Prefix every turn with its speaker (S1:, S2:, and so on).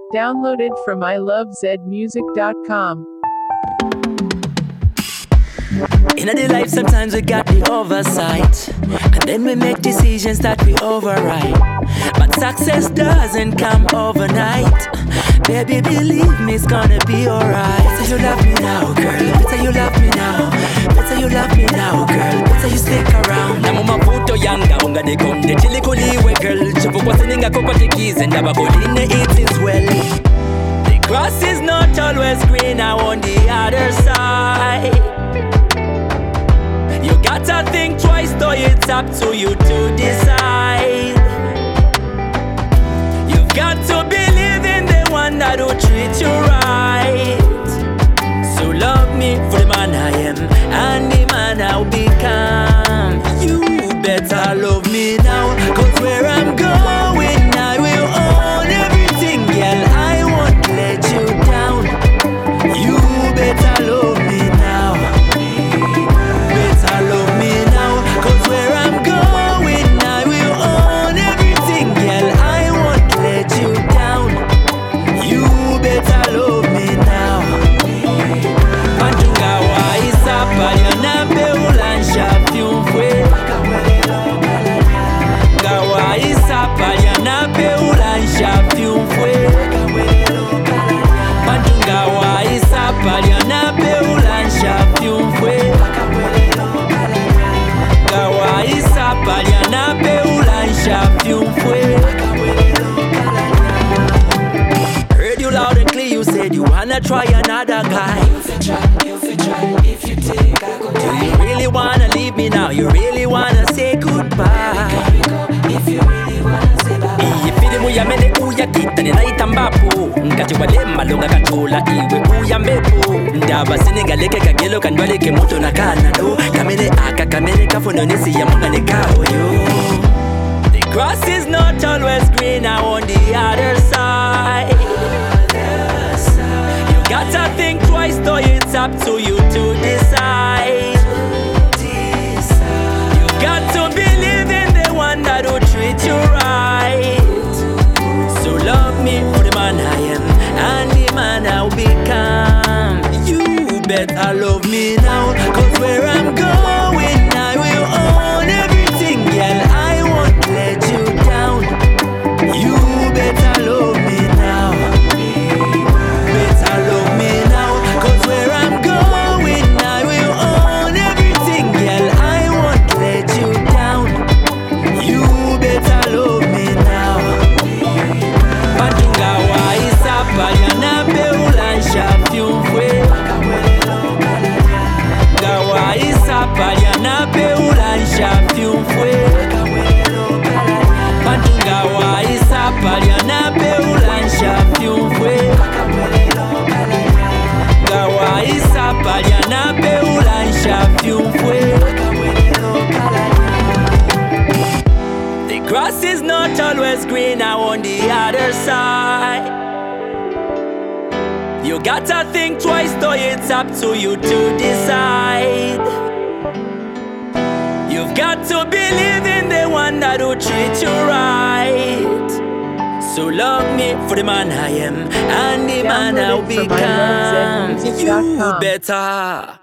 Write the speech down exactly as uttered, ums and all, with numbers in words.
S1: Downloaded from I love zed music dot com.
S2: In the life, sometimes we got the oversight, and then we make decisions that we override. But success doesn't come overnight. Baby, believe me, it's gonna be alright. Better you love me now, girl. Better you love me now. Better you love me now, girl. Better you stick around. Na mama puto yanga unga de konde chili kuliwe, girl. Chupu kwa sininga koko tikize ndaba koline it is well. The grass is not always greener on the other side. You gotta think twice, though it's up to you to decide. You've got to believe in the one that will treat you right. So love me for the man I am and the man I'll become. You better love me now, cause where I'm going I will own everything, girl. I won't let you down. You better love me now. Better love me now, cause where I'm going I will own everything, girl. I won't let you down. You better love me now. Pantunga wa isa paliana beulansha fiumfwe. Gawa isa paliana beulansha fiumfwe. Pantunga wa isa paliana beulansha fiumfwe. Gawa isa paliana beulansha fiumfwe. Heard you loud and clear, you said you wanna try another guy. If you take, I go. Do you really wanna leave me now? You really wanna say goodbye? If you really wanna say bye. Iye fili muya mene uya kita ni naita mbapu. Nkati wale malunga kachula iwe uya mbepu. Ndaba sininga leke kagelo kandwale ke moto na kanado. Kamene aka kamene kafuno nisi ya munga ne kao yo. The grass is not always greener on the other side. You gotta think twice, though it's up to you to decide. You got to believe in the one that will treat you right. So love me for the man I am and the man I'll become. You better love me now, cause where I'm going I will own everything, girl. I won't let you down. You better love me now. Better love me now, cause where I'm going I will own everything, girl. I won't let you down. You better love me now. Pantunga wa isa paliana beulansha fiumfwe. Gawa isa paliana beulansha fiumfwe. Pantunga wa isa paliana beulansha fiumfwe. Gawa isa paliana beulansha fiumfwe. The grass is not always greener on the other side. You gotta think twice, though it's up to you to decide. You've got to believe in the one that will treat you right. So love me for the man I am and the man I'll
S1: Downloaded from I love zed
S2: become.
S1: music dot
S2: You
S1: com.
S2: better